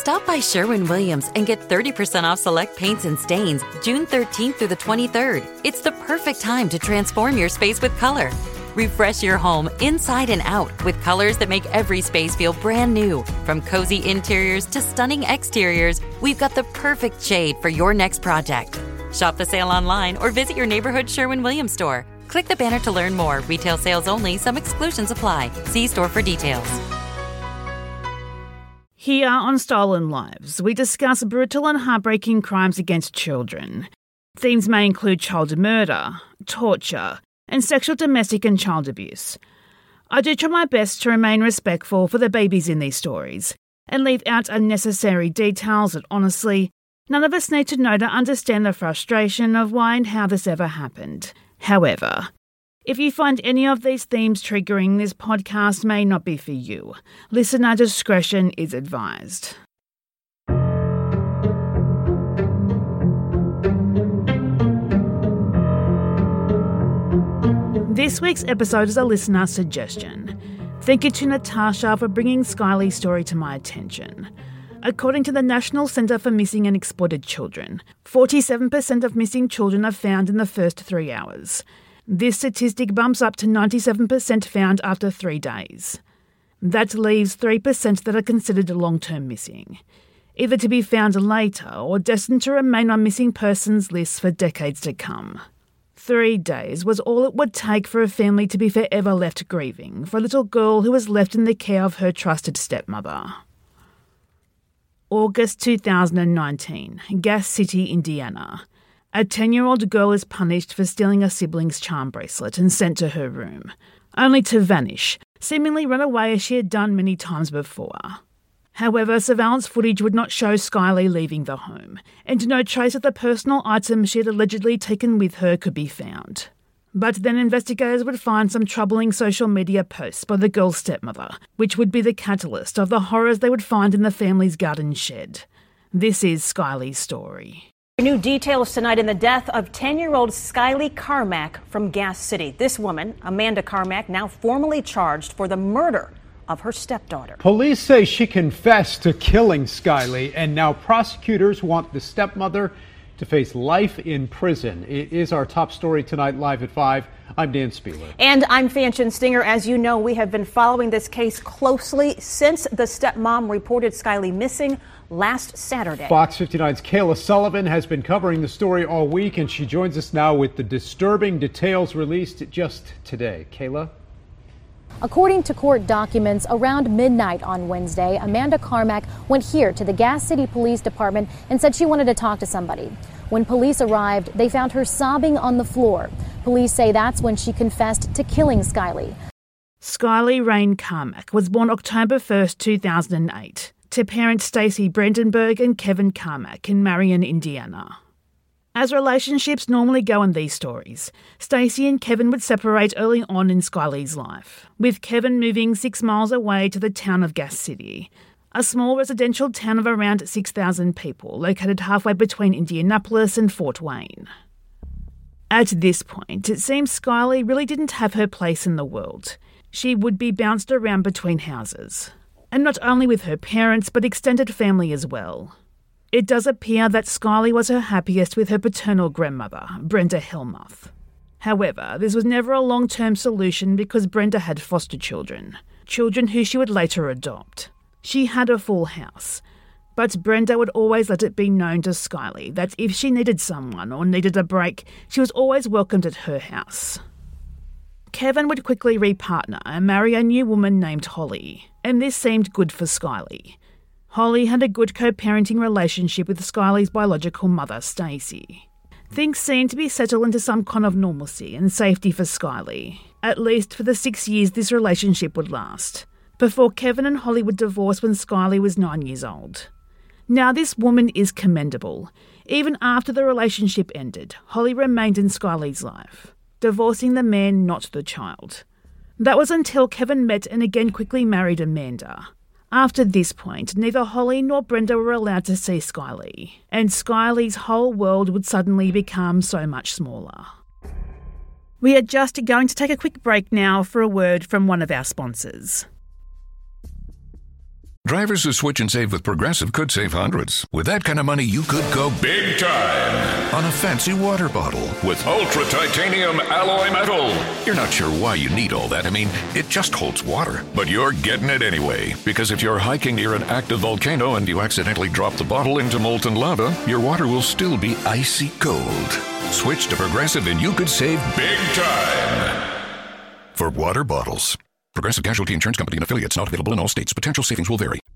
Stop by Sherwin-Williams and get 30% off select paints and stains June 13th through the 23rd. It's the perfect time to transform your space with color. Refresh your home inside and out with colors that make every space feel brand new. From cozy interiors to stunning exteriors, we've got the perfect shade for your next project. Shop the sale online or visit your neighborhood Sherwin-Williams store. Click the banner to learn more. Retail sales only. Some exclusions apply. See store for details. Here on Stolen Lives, we discuss brutal and heartbreaking crimes against children. Themes may include child murder, torture, and sexual, domestic and child abuse. I do try my best to remain respectful for the babies in these stories and leave out unnecessary details that honestly, none of us need to know to understand the frustration of why and how this ever happened. However, if you find any of these themes triggering, this podcast may not be for you. Listener discretion is advised. This week's episode is a listener suggestion. Thank you to Natasha for bringing Skylie's story to my attention. According to the National Centre for Missing and Exploited Children, 47% of missing children are found in the first 3 hours. This statistic bumps up to 97% found after 3 days. That leaves 3% that are considered long-term missing, either to be found later or destined to remain on missing persons lists for decades to come. 3 days was all it would take for a family to be forever left grieving for a little girl who was left in the care of her trusted stepmother. August 2019, Gas City, Indiana. A 10-year-old girl is punished for stealing a sibling's charm bracelet and sent to her room, only to vanish, seemingly run away as she had done many times before. However, surveillance footage would not show Skylie leaving the home, and no trace of the personal items she had allegedly taken with her could be found. But then investigators would find some troubling social media posts by the girl's stepmother, which would be the catalyst of the horrors they would find in the family's garden shed. This is Skylie's story. New details tonight in the death of 10-year-old Skylie Carmack from Gas City. This woman, Amanda Carmack, now formally charged for the murder of her stepdaughter. Police say she confessed to killing Skylie, and now prosecutors want the stepmother to face life in prison. It is our top story tonight, live at 5. I'm Dan Spieler. And I'm Fanchon Stinger. As you know, we have been following this case closely since the stepmom reported Skylie missing last Saturday. Fox 59's Kayla Sullivan has been covering the story all week, and she joins us now with the disturbing details released just today. Kayla? According to court documents, around midnight on Wednesday, Amanda Carmack went here to the Gas City Police Department and said she wanted to talk to somebody. When police arrived, they found her sobbing on the floor. Police say that's when she confessed to killing Skylie. Skylie Rain Carmack was born October 1st, 2008, to parents Stacey Brandenburg and Kevin Carmack in Marion, Indiana. As relationships normally go in these stories, Stacey and Kevin would separate early on in Skylie's life, with Kevin moving 6 miles away to the town of Gas City, a small residential town of around 6,000 people located halfway between Indianapolis and Fort Wayne. At this point, it seems Skylie really didn't have her place in the world. She would be bounced around between houses, and not only with her parents but extended family as well. It does appear that Skylie was her happiest with her paternal grandmother, Brenda Helmuth. However, this was never a long-term solution because Brenda had foster children who she would later adopt. She had a full house, but Brenda would always let it be known to Skylie that if she needed someone or needed a break, she was always welcomed at her house. Kevin would quickly repartner and marry a new woman named Holly, and this seemed good for Skylie. Holly had a good co-parenting relationship with Skylie's biological mother, Stacey. Things seemed to be settled into some kind of normalcy and safety for Skylie, at least for the 6 years this relationship would last, before Kevin and Holly would divorce when Skylie was 9 years old. Now this woman is commendable. Even after the relationship ended, Holly remained in Skylie's life, divorcing the man, not the child. That was until Kevin met and again quickly married Amanda. After this point, neither Holly nor Brenda were allowed to see Skylie, and Skylie's whole world would suddenly become so much smaller. We are just going to take a quick break now for a word from one of our sponsors. Drivers who switch and save with Progressive could save hundreds. With that kind of money, you could go big time on a fancy water bottle with ultra titanium alloy metal. You're not sure why you need all that. I mean, it just holds water. But you're getting it anyway. Because if you're hiking near an active volcano and you accidentally drop the bottle into molten lava, your water will still be icy cold. Switch to Progressive and you could save big time. For water bottles. Progressive Casualty Insurance Company and affiliates, not available in all states. Potential savings will vary.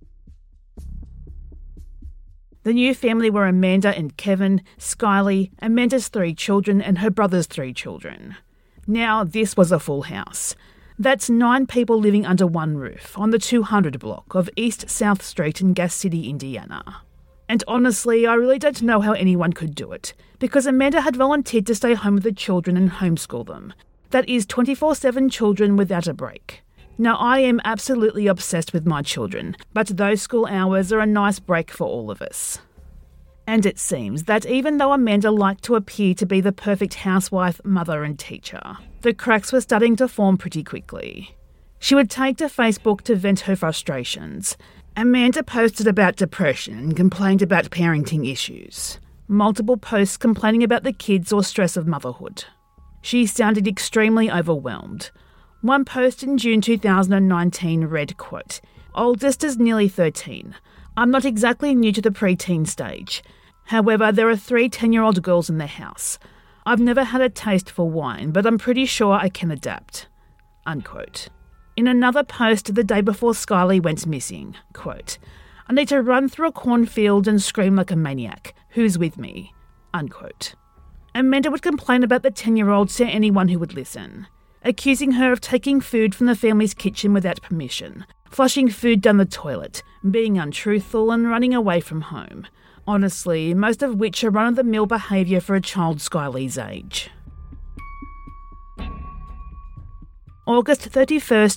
The new family were Amanda and Kevin, Skylee, Amanda's 3 children and her brother's 3 children. Now this was a full house. That's 9 people living under one roof on the 200 block of East South Street in Gas City, Indiana. And honestly, I really don't know how anyone could do it, because Amanda had volunteered to stay home with the children and homeschool them. That is 24/7 children without a break. Now, I am absolutely obsessed with my children, but those school hours are a nice break for all of us. And it seems that even though Amanda liked to appear to be the perfect housewife, mother and teacher, the cracks were starting to form pretty quickly. She would take to Facebook to vent her frustrations. Amanda posted about depression and complained about parenting issues. Multiple posts complaining about the kids or stress of motherhood. She sounded extremely overwhelmed. One post in June 2019 read, quote, "Oldest is nearly 13. I'm not exactly new to the preteen stage. However, there are 3 10-year-old girls in the house. I've never had a taste for wine, but I'm pretty sure I can adapt." Unquote. In another post the day before Skylee went missing, quote, "I need to run through a cornfield and scream like a maniac. Who's with me?" Unquote. Amanda would complain about the 10-year-old to anyone who would listen, accusing her of taking food from the family's kitchen without permission, flushing food down the toilet, being untruthful and running away from home. Honestly, most of which are run-of-the-mill behaviour for a child Skylee's age. August 31st,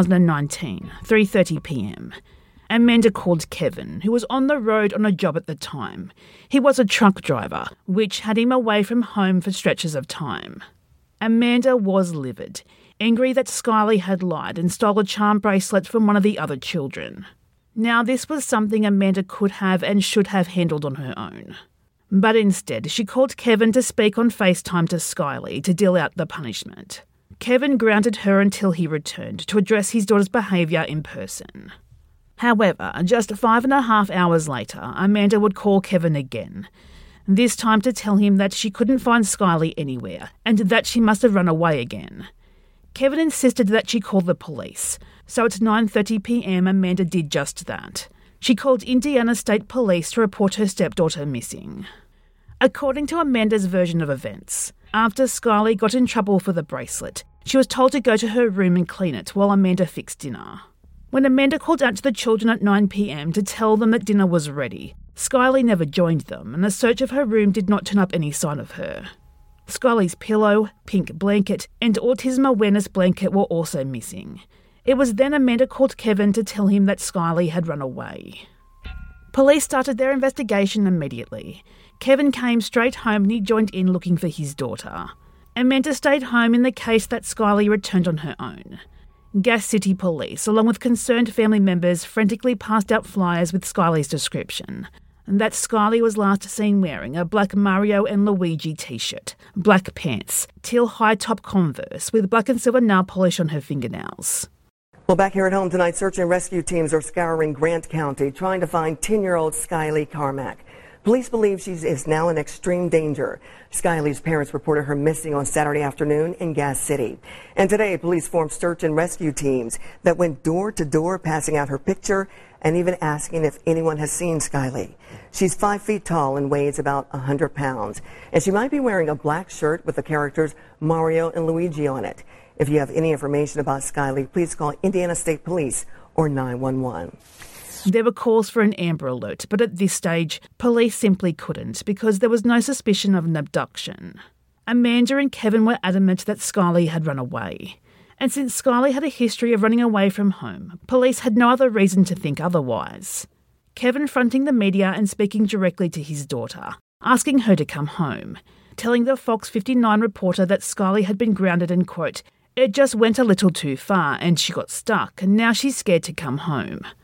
2019, 3:30 p.m. Amanda called Kevin, who was on the road on a job at the time. He was a truck driver, which had him away from home for stretches of time. Amanda was livid, angry that Skylee had lied and stole a charm bracelet from one of the other children. Now, this was something Amanda could have and should have handled on her own. But instead, she called Kevin to speak on FaceTime to Skylee to deal out the punishment. Kevin grounded her until he returned to address his daughter's behaviour in person. However, just 5.5 hours later, Amanda would call Kevin again, this time to tell him that she couldn't find Skylee anywhere and that she must have run away again. Kevin insisted that she call the police, so at 9:30 p.m. Amanda did just that. She called Indiana State Police to report her stepdaughter missing. According to Amanda's version of events, after Skylee got in trouble for the bracelet, she was told to go to her room and clean it while Amanda fixed dinner. When Amanda called out to the children at 9 p.m. to tell them that dinner was ready, Skylee never joined them, and a search of her room did not turn up any sign of her. Skylee's pillow, pink blanket, and autism awareness blanket were also missing. It was then Amanda called Kevin to tell him that Skylee had run away. Police started their investigation immediately. Kevin came straight home and he joined in looking for his daughter. Amanda stayed home in the case that Skylee returned on her own. Gas City Police, along with concerned family members, frantically passed out flyers with Skylee's description. That Skylee was last seen wearing a black Mario and Luigi t-shirt, black pants, teal high-top Converse with black and silver nail polish on her fingernails. Well, back here at home tonight, search and rescue teams are scouring Grant County, trying to find 10-year-old Skylee Carmack. Police believe she is now in extreme danger. Skylee's parents reported her missing on Saturday afternoon in Gas City. And today, police formed search and rescue teams that went door to door, passing out her picture and even asking if anyone has seen Skylee. She's 5 feet tall and weighs about 100 pounds. And she might be wearing a black shirt with the characters Mario and Luigi on it. If you have any information about Skylee, please call Indiana State Police or 911. There were calls for an Amber Alert, but at this stage, police simply couldn't because there was no suspicion of an abduction. Amanda and Kevin were adamant that Skylee had run away. And since Skylee had a history of running away from home, police had no other reason to think otherwise. Kevin fronting the media and speaking directly to his daughter, asking her to come home, telling the Fox 59 reporter that Skylee had been grounded and, quote, "It just went a little too far and she got stuck and now she's scared to come home."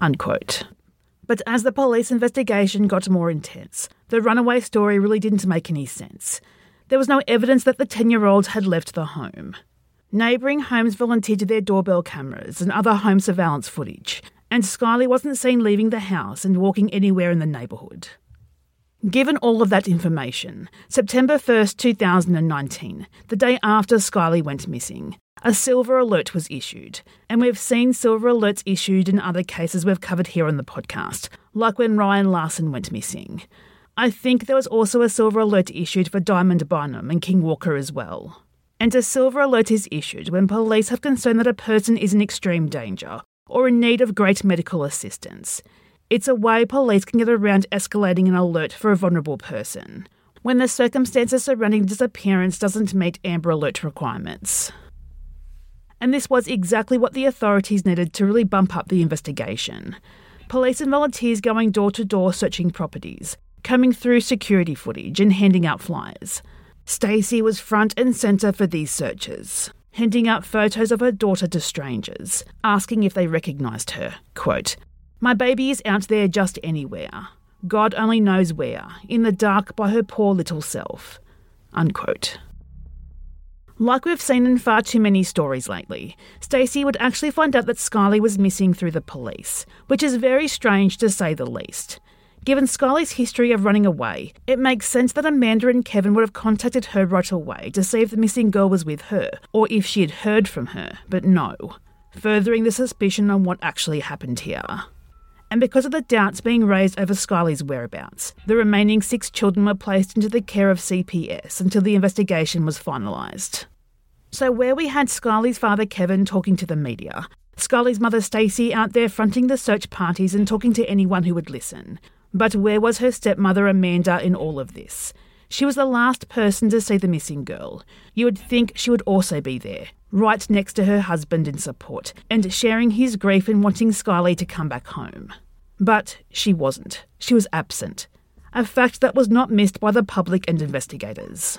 unquote. But as the police investigation got more intense, the runaway story really didn't make any sense. There was no evidence that the 10-year-old had left the home. Neighbouring homes volunteered their doorbell cameras and other home surveillance footage, and Skylee wasn't seen leaving the house and walking anywhere in the neighbourhood. Given all of that information, September 1st, 2019, the day after Skylee went missing, a silver alert was issued, and we've seen silver alerts issued in other cases we've covered here on the podcast, like when Ryan Larson went missing. I think there was also a silver alert issued for Diamond Bynum and King Walker as well. And a silver alert is issued when police have concern that a person is in extreme danger or in need of great medical assistance. It's a way police can get around escalating an alert for a vulnerable person, when the circumstances surrounding disappearance doesn't meet Amber Alert requirements. And this was exactly what the authorities needed to really bump up the investigation. Police and volunteers going door to door searching properties, coming through security footage and handing out flyers. Stacey was front and centre for these searches, handing out photos of her daughter to strangers, asking if they recognised her. Quote, "My baby is out there just anywhere. God only knows where, in the dark by her poor little self." Unquote. Like we've seen in far too many stories lately, Stacey would actually find out that Skylee was missing through the police, which is very strange to say the least. Given Skylee's history of running away, it makes sense that Amanda and Kevin would have contacted her right away to see if the missing girl was with her, or if she had heard from her, but no, furthering the suspicion on what actually happened here. And because of the doubts being raised over Skylee's whereabouts, the remaining 6 children were placed into the care of CPS until the investigation was finalised. So where we had Skylee's father Kevin talking to the media, Skylee's mother Stacey out there fronting the search parties and talking to anyone who would listen. But where was her stepmother Amanda in all of this? She was the last person to see the missing girl. You would think she would also be there, right next to her husband in support, and sharing his grief in wanting Skylee to come back home. But she wasn't. She was absent. A fact that was not missed by the public and investigators.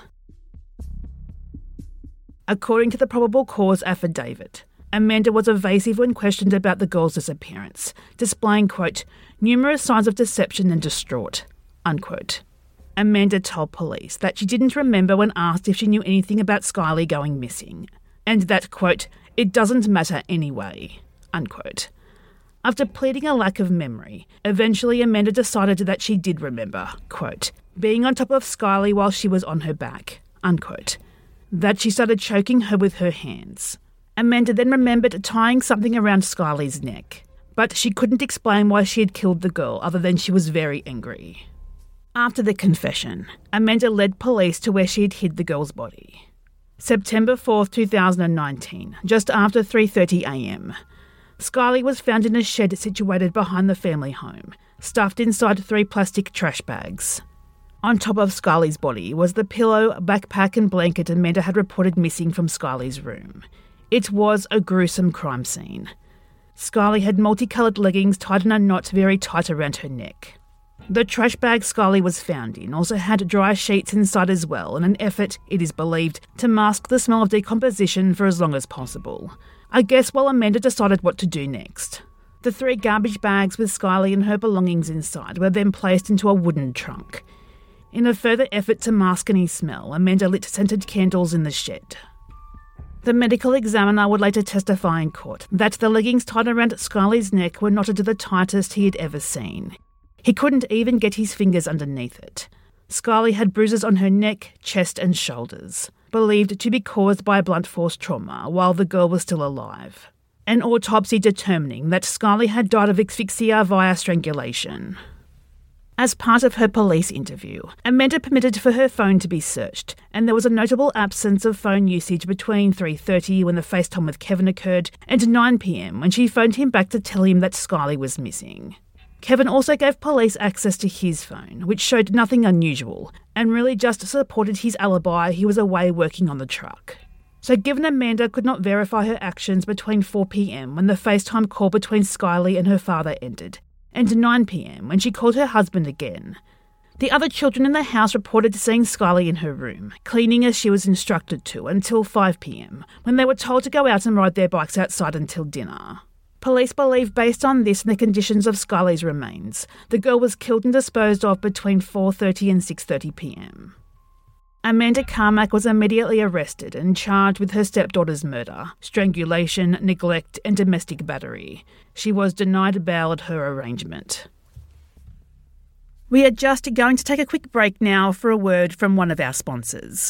According to the probable cause affidavit, Amanda was evasive when questioned about the girl's disappearance, displaying, quote, "numerous signs of deception and distraught," unquote. Amanda told police that she didn't remember when asked if she knew anything about Skylee going missing, and that, quote, "it doesn't matter anyway," unquote. After pleading a lack of memory, eventually Amanda decided that she did remember, quote, "being on top of Skylee while she was on her back," unquote. That she started choking her with her hands. Amanda then remembered tying something around Skylee's neck, but she couldn't explain why she had killed the girl other than she was very angry. After the confession, Amanda led police to where she had hid the girl's body. September 4th, 2019, just after 3:30 a.m. Skylee was found in a shed situated behind the family home, stuffed inside 3 plastic trash bags. On top of Skylee's body was the pillow, backpack and blanket Amanda had reported missing from Skylee's room. It was a gruesome crime scene. Skylee had multicoloured leggings tied in a knot very tight around her neck. The trash bag Skylee was found in also had dry sheets inside as well, in an effort, it is believed, to mask the smell of decomposition for as long as possible. I guess while Amanda decided what to do next. The 3 garbage bags with Skylee and her belongings inside were then placed into a wooden trunk. In a further effort to mask any smell, Amanda lit scented candles in the shed. The medical examiner would later testify in court that the leggings tied around Skylee's neck were knotted to the tightest he had ever seen. He couldn't even get his fingers underneath it. Skylee had bruises on her neck, chest and shoulders, believed to be caused by blunt force trauma while the girl was still alive. An autopsy determining that Skylee had died of asphyxia via strangulation. As part of her police interview, Amanda permitted for her phone to be searched, and there was a notable absence of phone usage between 3:30 when the FaceTime with Kevin occurred and 9 p.m. when she phoned him back to tell him that Skylee was missing. Kevin also gave police access to his phone, which showed nothing unusual, and really just supported his alibi he was away working on the truck. So given Amanda could not verify her actions between 4 p.m. when the FaceTime call between Skylee and her father ended, and 9 p.m. when she called her husband again, the other children in the house reported seeing Skylee in her room, cleaning as she was instructed to, until 5 p.m, when they were told to go out and ride their bikes outside until dinner. Police believe, based on this and the conditions of Skyle's remains, the girl was killed and disposed of between 4:30 and 6:30 p.m. Amanda Carmack was immediately arrested and charged with her stepdaughter's murder, strangulation, neglect and domestic battery. She was denied bail at her arraignment. We are just going to take a quick break now for a word from one of our sponsors.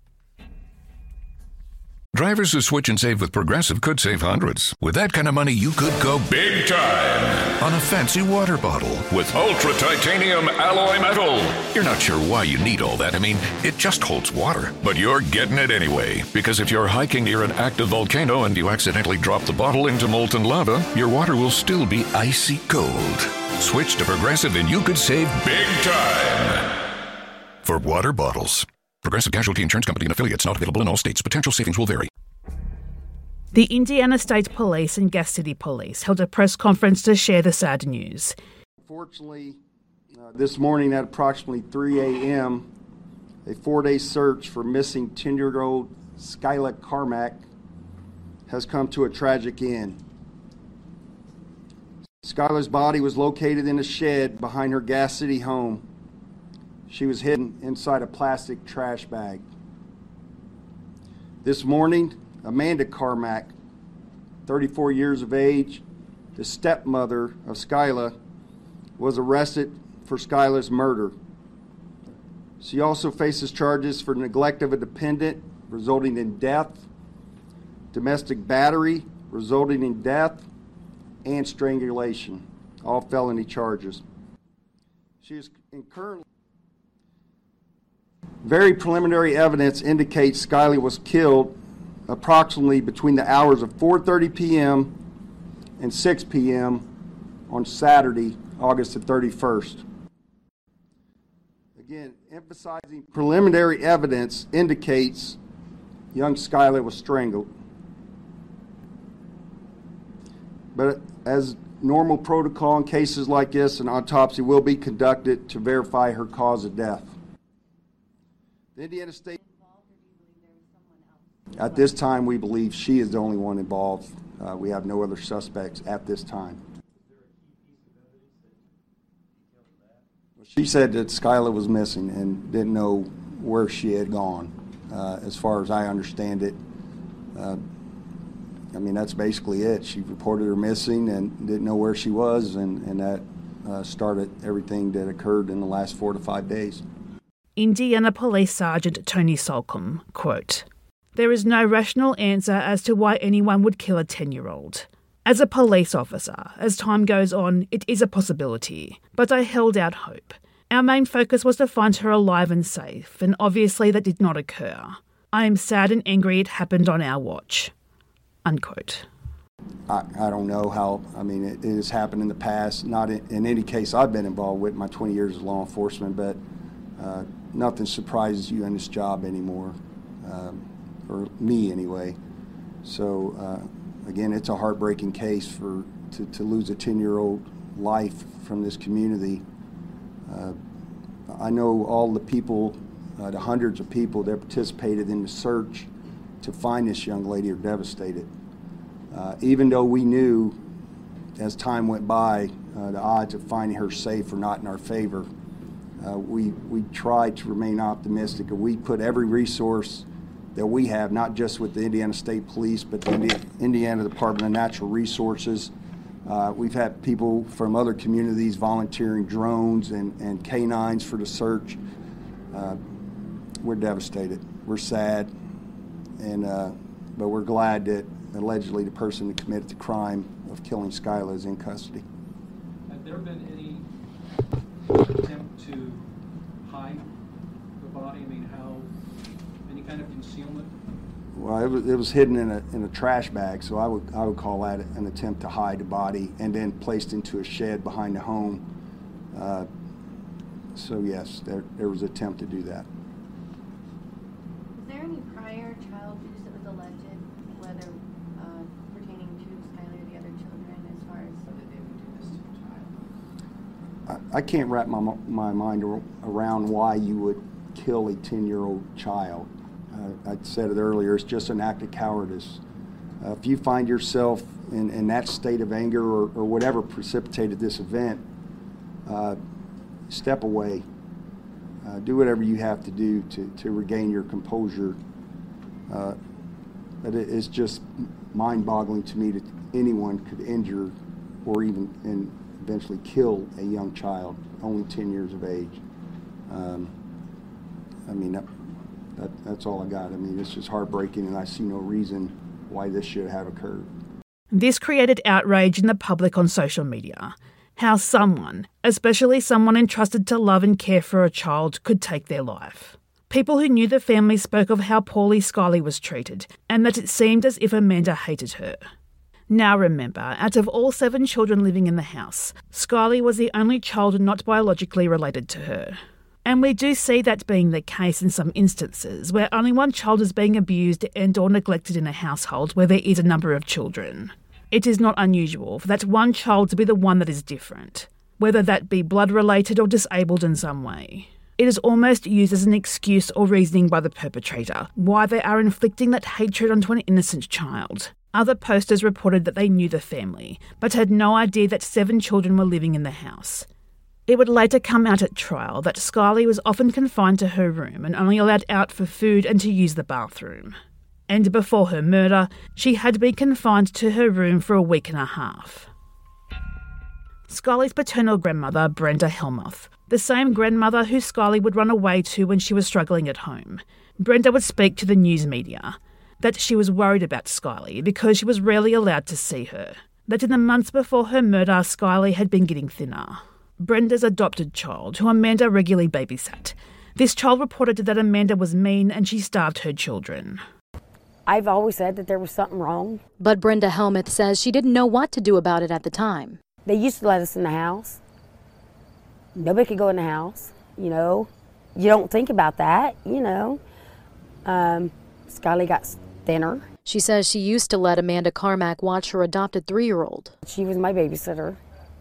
Drivers who switch and save with Progressive could save hundreds. With that kind of money, you could go big time on a fancy water bottle with ultra titanium alloy metal. You're not sure why you need all that. I mean, it just holds water. But you're getting it anyway. Because if you're hiking near an active volcano and you accidentally drop the bottle into molten lava, your water will still be icy cold. Switch to Progressive and you could save big time. For water bottles. Progressive Casualty Insurance Company and affiliates, not available in all states. Potential savings will vary. The Indiana State Police and Gas City Police held a press conference to share the sad news. Unfortunately, this morning at approximately 3 a.m., a 4-day search for missing 10-year-old Skyla Carmack has come to a tragic end. Skyla's body was located in a shed behind her Gas City home. She was hidden inside a plastic trash bag. This morning, Amanda Carmack, 34 years of age, the stepmother of Skyla, was arrested for Skyla's murder. She also faces charges for neglect of a dependent, resulting in death, domestic battery, resulting in death, and strangulation, all felony charges. She is currently Very preliminary evidence indicates Skyla was killed approximately between the hours of 4:30 p.m. and 6 p.m. on Saturday, August the 31st. Again, emphasizing preliminary evidence indicates young Skyla was strangled. But as normal protocol in cases like this, an autopsy will be conducted to verify her cause of death. The Indiana State, at this time, we believe she is the only one involved. We have no other suspects at this time. She said that Skyla was missing and didn't know where she had gone. As far as I understand it, I mean, that's basically it. She reported her missing and didn't know where she was, and that started everything that occurred in the last 4 to 5 days. Indiana Police Sergeant Tony Solcombe, quote, "There is no rational answer as to why anyone would kill a 10-year-old. As a police officer, as time goes on, it is a possibility, but I held out hope. Our main focus was to find her alive and safe, and obviously that did not occur. I am sad and angry it happened on our watch." Unquote. I don't know how, I mean, it has happened in the past, not in any case I've been involved with, my 20 years of law enforcement, but nothing surprises you in this job anymore, or me anyway. So, again, it's a heartbreaking case to lose a 10-year-old life from this community. I know all the people, the hundreds of people that participated in the search to find this young lady are devastated. Even though we knew as time went by, the odds of finding her safe were not in our favor, we tried to remain optimistic, and we put every resource that we have, not just with the Indiana State Police, but the Indiana Department of Natural Resources. We've had people from other communities volunteering drones and canines for the search. We're devastated. We're sad, but we're glad that allegedly the person who committed the crime of killing Skyla is in custody. Had there been any attempt to hide the body? I mean, any kind of concealment? Well, it was hidden in a trash bag, so I would call that an attempt to hide the body, and then placed into a shed behind the home. So yes, there was an attempt to do that. Is there any prior child abuse that was alleged, whether pertaining to Skyla or the other children, as far as so that they would do this to a child? I can't wrap my mind around why you would kill a 10-year-old child. I said it earlier, it's just an act of cowardice. If you find yourself in that state of anger or whatever precipitated this event, step away. Do whatever you have to do to regain your composure. But it's just mind-boggling to me that anyone could injure or even and eventually kill a young child, only 10 years of age. I mean, that's all I got. I mean, it's just heartbreaking, and I see no reason why this should have occurred. This created outrage in the public on social media. How someone, especially someone entrusted to love and care for a child, could take their life. People who knew the family spoke of how poorly Skyly was treated and that it seemed as if Amanda hated her. Now remember, out of all 7 children living in the house, Skyly was the only child not biologically related to her. And we do see that being the case in some instances where only one child is being abused and or neglected in a household where there is a number of children. It is not unusual for that one child to be the one that is different, whether that be blood-related or disabled in some way. It is almost used as an excuse or reasoning by the perpetrator why they are inflicting that hatred onto an innocent child. Other posters reported that they knew the family, but had no idea that 7 children were living in the house. It would later come out at trial that Skyly was often confined to her room and only allowed out for food and to use the bathroom. And before her murder, she had been confined to her room for a week and a half. Skyly's paternal grandmother, Brenda Helmuth, the same grandmother who Skyly would run away to when she was struggling at home. Brenda would speak to the news media that she was worried about Skyly because she was rarely allowed to see her, that in the months before her murder, Skyly had been getting thinner. Brenda's adopted child, who Amanda regularly babysat. This child reported that Amanda was mean and she starved her children. I've always said that there was something wrong. But Brenda Helmuth says she didn't know what to do about it at the time. They used to let us in the house. Nobody could go in the house, you know. You don't think about that, you know. Skyly got thinner. She says she used to let Amanda Carmack watch her adopted 3-year-old. She was my babysitter.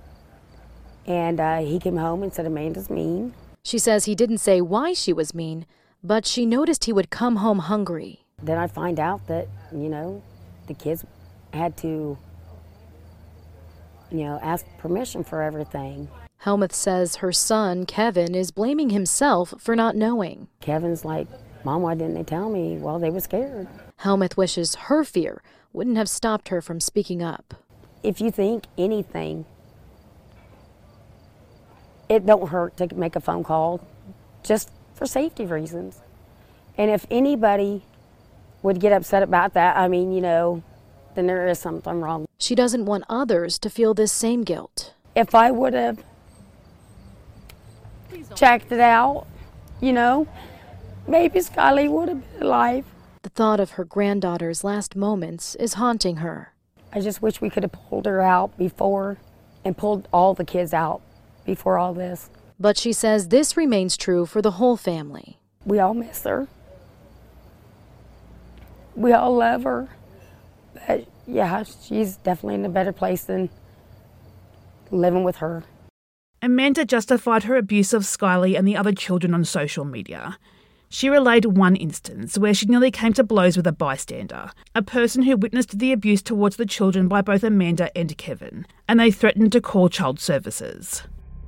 And he came home and said Amanda's mean. She says he didn't say why she was mean, but she noticed he would come home hungry. Then I find out that, you know, the kids had to, you know, ask permission for everything. Helmuth says her son, Kevin, is blaming himself for not knowing. Kevin's like, Mom, why didn't they tell me? Well, they were scared. Helmuth wishes her fear wouldn't have stopped her from speaking up. If you think anything, it don't hurt to make a phone call just for safety reasons. And if anybody would get upset about that, I mean, you know, then there is something wrong. She doesn't want others to feel this same guilt. If I would have checked it out, you know, maybe Skyly would have been alive. The thought of her granddaughter's last moments is haunting her. I just wish we could have pulled her out before and pulled all the kids out before all this. But she says this remains true for the whole family. We all miss her. We all love her. But yeah, she's definitely in a better place than living with her. Amanda justified her abuse of Skyly and the other children on social media. She relayed one instance where she nearly came to blows with a bystander, a person who witnessed the abuse towards the children by both Amanda and Kevin, and they threatened to call child services.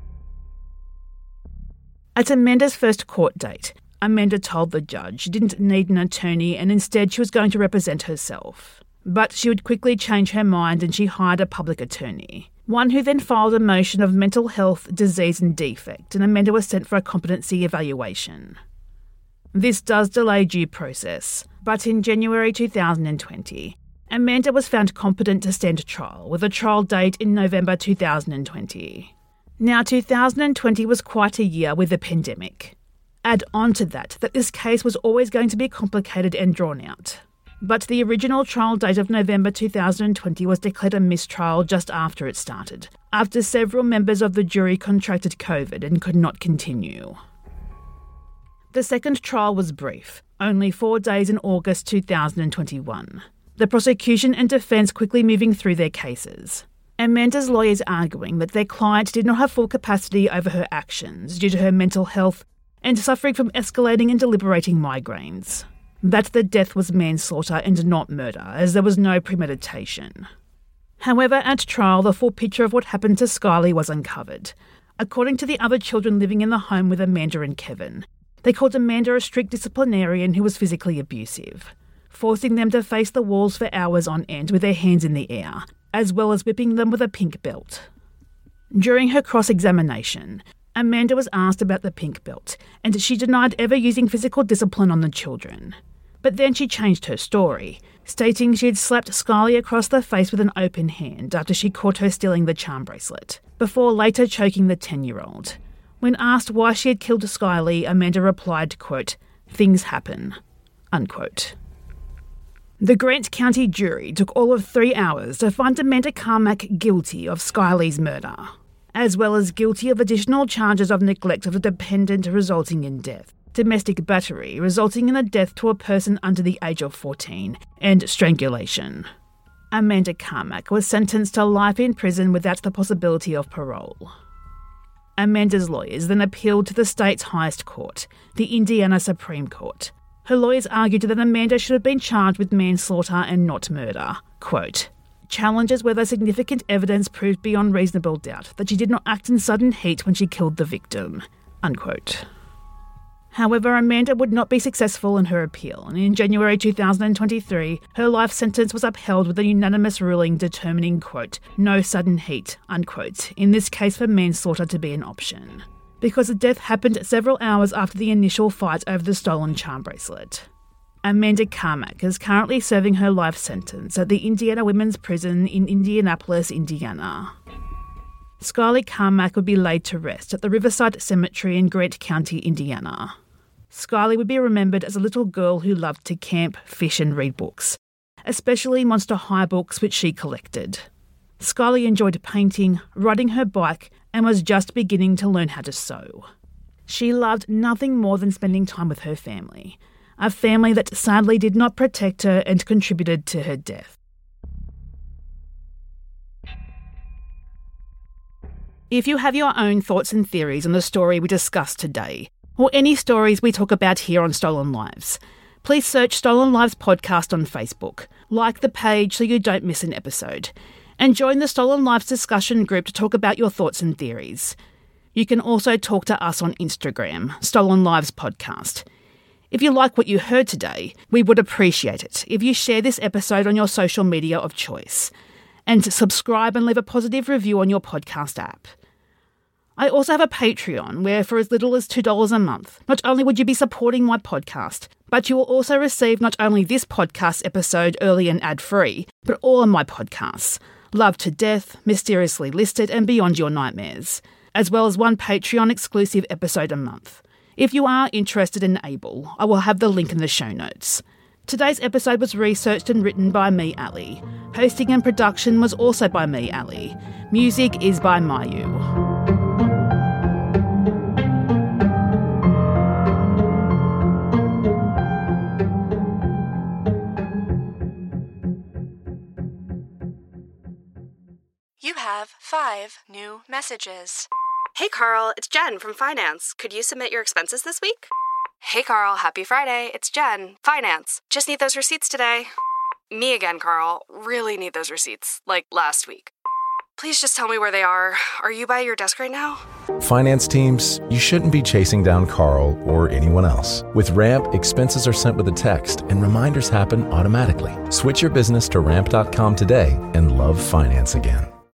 At Amanda's first court date, Amanda told the judge she didn't need an attorney and instead she was going to represent herself. But she would quickly change her mind and she hired a public attorney, one who then filed a motion of mental health, disease and defect, and Amanda was sent for a competency evaluation. This does delay due process, but in January 2020, Amanda was found competent to stand trial with a trial date in November 2020. Now, 2020 was quite a year with the pandemic. Add on to that this case was always going to be complicated and drawn out. But the original trial date of November 2020 was declared a mistrial just after it started, after several members of the jury contracted COVID and could not continue. The second trial was brief, only 4 days in August 2021. The prosecution and defence quickly moving through their cases. Amanda's lawyers arguing that their client did not have full capacity over her actions due to her mental health and suffering from escalating and deliberating migraines. that the death was manslaughter and not murder, as there was no premeditation. However, at trial, the full picture of what happened to Skylee was uncovered. According to the other children living in the home with Amanda and Kevin, they called Amanda a strict disciplinarian who was physically abusive, forcing them to face the walls for hours on end with their hands in the air, as well as whipping them with a pink belt. During her cross-examination, Amanda was asked about the pink belt, and she denied ever using physical discipline on the children. But then she changed her story, stating she had slapped Skylee across the face with an open hand after she caught her stealing the charm bracelet, before later choking the 10-year-old. When asked why she had killed Skylee, Amanda replied, quote, "Things happen," unquote. The Grant County jury took all of 3 hours to find Amanda Carmack guilty of Skylee's murder, as well as guilty of additional charges of neglect of a dependent resulting in death, domestic battery resulting in a death to a person under the age of 14, and strangulation. Amanda Carmack was sentenced to life in prison without the possibility of parole. Amanda's lawyers then appealed to the state's highest court, the Indiana Supreme Court. Her lawyers argued that Amanda should have been charged with manslaughter and not murder. Quote, "Challenges whether significant evidence proved beyond reasonable doubt that she did not act in sudden heat when she killed the victim," unquote. However, Amanda would not be successful in her appeal, and in January 2023, her life sentence was upheld with a unanimous ruling determining, quote, "no sudden heat," unquote, in this case for manslaughter to be an option, because the death happened several hours after the initial fight over the stolen charm bracelet. Amanda Carmack is currently serving her life sentence at the Indiana Women's Prison in Indianapolis, Indiana. Skylee Carmack would be laid to rest at the Riverside Cemetery in Grant County, Indiana. Skylee would be remembered as a little girl who loved to camp, fish and read books, especially Monster High books which she collected. Skylee enjoyed painting, riding her bike, and was just beginning to learn how to sew. She loved nothing more than spending time with her family, a family that sadly did not protect her and contributed to her death. If you have your own thoughts and theories on the story we discussed today, or any stories we talk about here on Stolen Lives, please search Stolen Lives Podcast on Facebook, like the page so you don't miss an episode, and join the Stolen Lives discussion group to talk about your thoughts and theories. You can also talk to us on Instagram, Stolen Lives Podcast. If you like what you heard today, we would appreciate it if you share this episode on your social media of choice, and subscribe and leave a positive review on your podcast app. I also have a Patreon where for as little as $2 a month, not only would you be supporting my podcast, but you will also receive not only this podcast episode early and ad-free, but all of my podcasts, Love to Death, Mysteriously Listed and Beyond Your Nightmares, as well as one Patreon exclusive episode a month. If you are interested and able, I will have the link in the show notes. Today's episode was researched and written by me, Ali. Hosting and production was also by me, Ali. Music is by Mayu. You have 5 new messages. Hey Carl, it's Jen from Finance. Could you submit your expenses this week? Hey Carl, happy Friday. It's Jen, Finance. Just need those receipts today. Me again, Carl. Really need those receipts, like last week. Please just tell me where they are. Are you by your desk right now? Finance teams, you shouldn't be chasing down Carl or anyone else. With Ramp, expenses are sent with a text and reminders happen automatically. Switch your business to ramp.com today and love finance again.